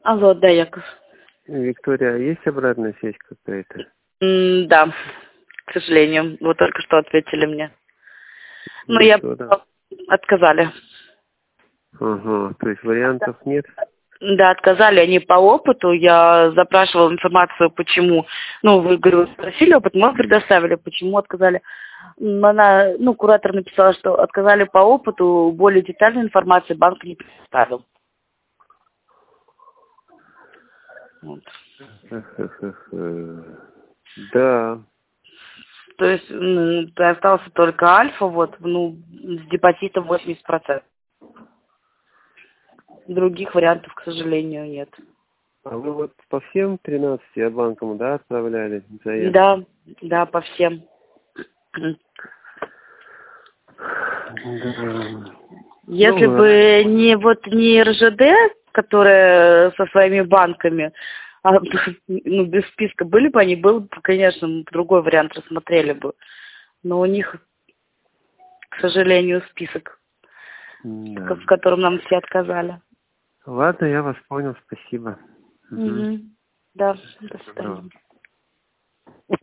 Алло, да, Яков. Виктория, а есть обратная связь какая-то? Да, к сожалению. Вы только что ответили мне. Но Ну я что, да. отказали. Ага, то есть вариантов нет? Да, отказали они по опыту. Я запрашивала информацию, почему. Ну, вы, говорю, спросили опыт, мы предоставили, почему отказали. Она, куратор написала, что отказали по опыту, более детальной информации банк не предоставил. Вот. Да. То есть, остался только альфа, с депозитом 80%. Других вариантов, к сожалению, нет. А вы вот по всем 13 банкам, да, отправляли заявки? Да, по всем. Да. Если бы не РЖД, которая со своими банками, без списка были бы они, был бы, конечно, другой вариант рассмотрели бы. Но у них, к сожалению, список, Да. в котором нам все отказали. Ладно, я вас понял, спасибо. Да, до свидания.